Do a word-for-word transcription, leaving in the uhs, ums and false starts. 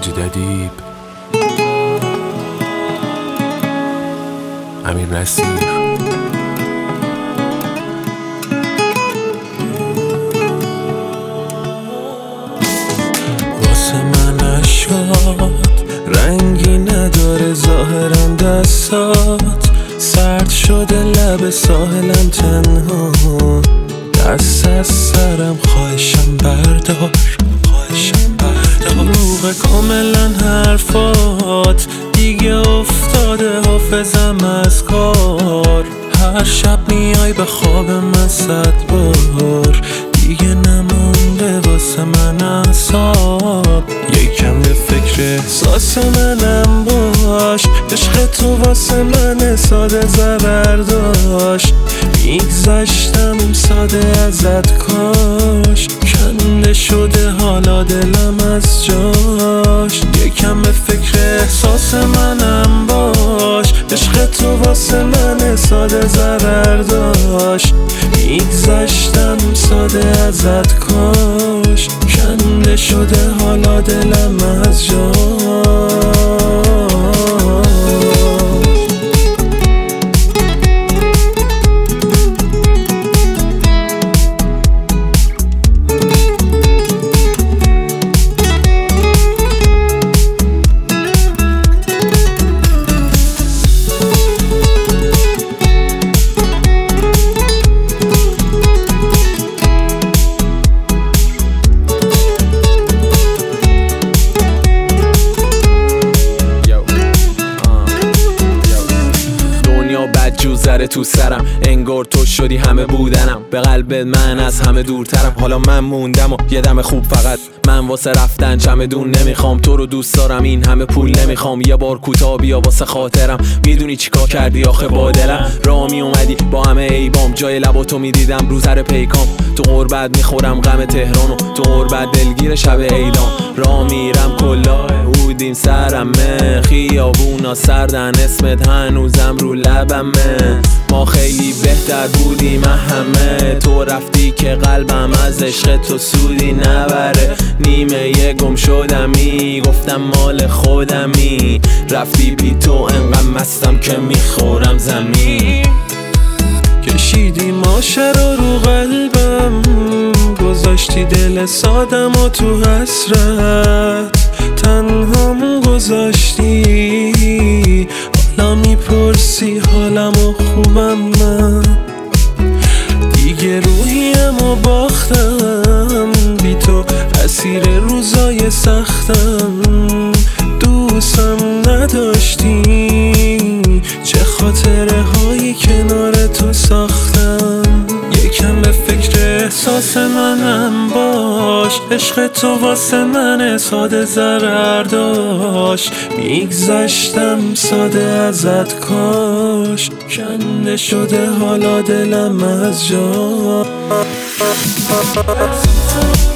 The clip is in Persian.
مجید ادیب، امیر نصیر. واسه من اشکات رنگی نداره ظاهرم، دستات سرد شده لب ساحلم تنها، دست از سرم خواهشم بردار، خواهشم بردار. روغ کاملا حرفات دیگه افتاده حافظم از کار، هر شب میای به خواب من صد بار، دیگه نمونده واسه من اعصاب. یکم به فکر احساس منم باش، عشق تو واسه من ساده ضرر داشت، میگذشتم ساده ازت کاش، کنده شده حالا دلم از جاش. یکم به فکر احساس منم باش، عشق تو واسه من ساده ضرر داشت، میگذشتم ساده ازت کاش، کنده شده حالا دلم از جاش. ذره تو سرم انگار تو شدی همه بودنم، به قلب من از همه دورترم، حالا من موندم و یه دم خوب فقط من واسه رفتن چمدون نمیخوام، تو رو دوست دارم این همه پول نمیخوام، یه بار کوتاه بیا واسه خاطرم، میدونی چیکار کردی آخه با دلم، راه می اومدی با همه ایبام، جای لباتو میدیدم رو سر پیکام، تو غربت میخورم غم تهرانو، تو غربت دلگیر شب ایدام، راه میرم کلاه اودیم سرمه، خیابونا سردن اسمت هنوزم رو لبمه، ما خیلی بهتر بودیم همه، تو رفتی که قلبم از عشق تو سودی نبره، نیمه یه گم شدمی گفتم مال خودمی، رفتی بی تو انقدر مستم که میخورم زمین، کشیدی ماشه رو رو قلبم، گذاشتی دل سادم و تو حسرت تنهام گذاشتی، حالا میپرسی حالم و خوبم من، دیگه روحیم و باختم، بی تو اسیر روزای سختم، دوستم نداشتی، چه خاطره هایی کنار تو ساختم. یکم به فکر احساس منم باش، عشق تو واسه من ساده ضرر داشت، میگذشتم ساده ازت کاش، کنده شده حالا دلم از جا.